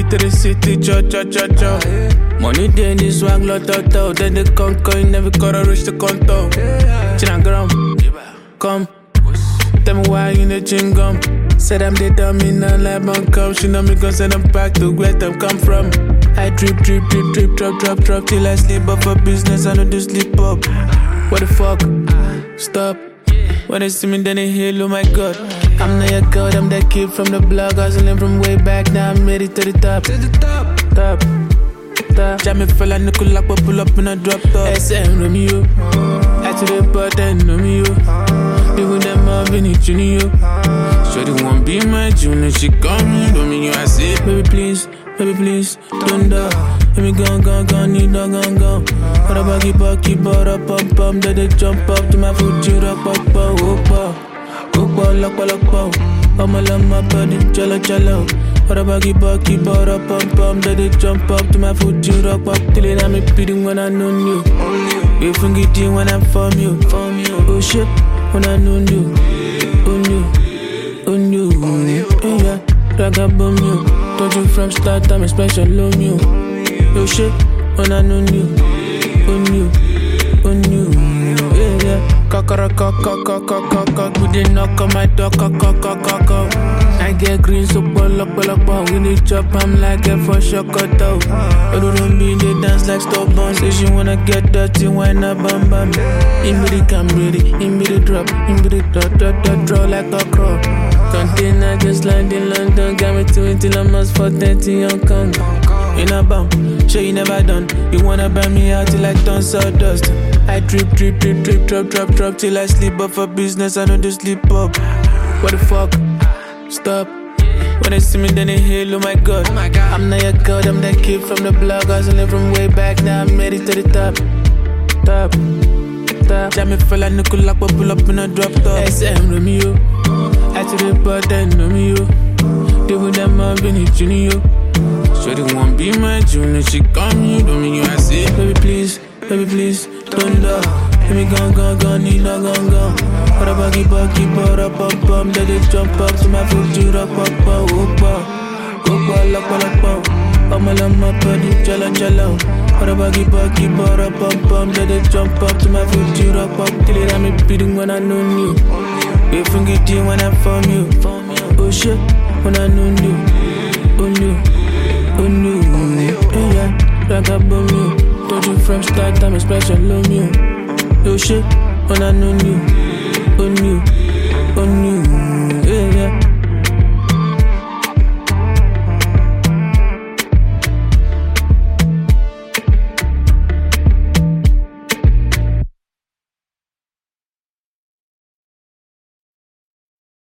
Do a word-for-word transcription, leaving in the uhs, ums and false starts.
to the city, cho cho cho cho. Money then this swag lot out out. Then they come coin, never gotta reach the conto. Chinagram, come. Tell me why you in the gym gum. Said I'm the dummy, none like my come. She know me cause send them back to where them come from. I drip, drip, drip, drip, drop, drop, drop till I sleep up for business, I know to sleep up. What the fuck? Stop. When they see me then they hail, oh my god. I'm not your god, I'm that kid from the block. Hustling from way back, now I'm made it to the top. To the top, top, top. Jam me fella, nickel lock, but pull up in a drop top. S M Romeo, add to the button, know me you. Be with them up in it, Junior. Sure they won't be my junior, she call me, don't mean you, I say, baby please, baby please, don't die. Let me go, go, go, need no, go, go. What about keep up, keep up, up, up, up. Then they jump up to my foot, you rock, up, up, up, up. Up, lock, lock, up. I'm a llama, body, jello, jello. What about keep up, keep up, up, up, up. Then they jump up to my foot, you rock, up. Till it, I'm beating when I know you. We forget you when I'm from you. Oh shit, when I know you. Oh you, oh you. Yeah, drag a bomb you. Told you from start, I'm a special on you. Yo shit, when I know you, on you, on you, yeah, yeah. Kakara kaka kaka kaka, we did knock on my door, kaka kaka kaka. I get green so ball up, ball up, we need chop, I'm like a for shock cut out. I don't mean they dance like stubborn, say she wanna get dirty, why not bam bam. In me the cam ready, in me the drop, in me the drop, drop, drop, drop like a crow. Container just land in London, got me twenty llamas for thirty Hong Kong. In a bomb, sure you never done. You wanna burn me out till I turn sawdust. I drip, drip, drip, drip, drop, drop, drop till I sleep up for business. I know to sleep up. What the fuck? Stop. When they see me, then they hail, oh my god. I'm not your god, I'm that kid from the block. Hustling from way back, now I'm made it to the top. Top, top. Jam me fella, nickel lock, but pull up in a drop top. S M Romeo, add to the button, know me you. They with them up in it, Junior. Sure they won't be my junior, she call me, don't mean you, I say, baby please, baby please, don't die. Let me go, go, go, need no, go, go. What about keep up, keep up, up, up, up. Let it jump up to my foot, you rock, up, up, up, up. Up, lock, lock, up. I'm a llama, body, jello, jello. What about keep up, keep up, up, up, up. Let it jump up to my foot, you rock, up. Till it, I'm beating when I know you. We forget you when I'm from you. Oh shit, when I know you. Oh you. Oh no, yeah, like a bomb you. Told you from start, I'm a special on you. Yo shit, when I know you. Oh you, oh you.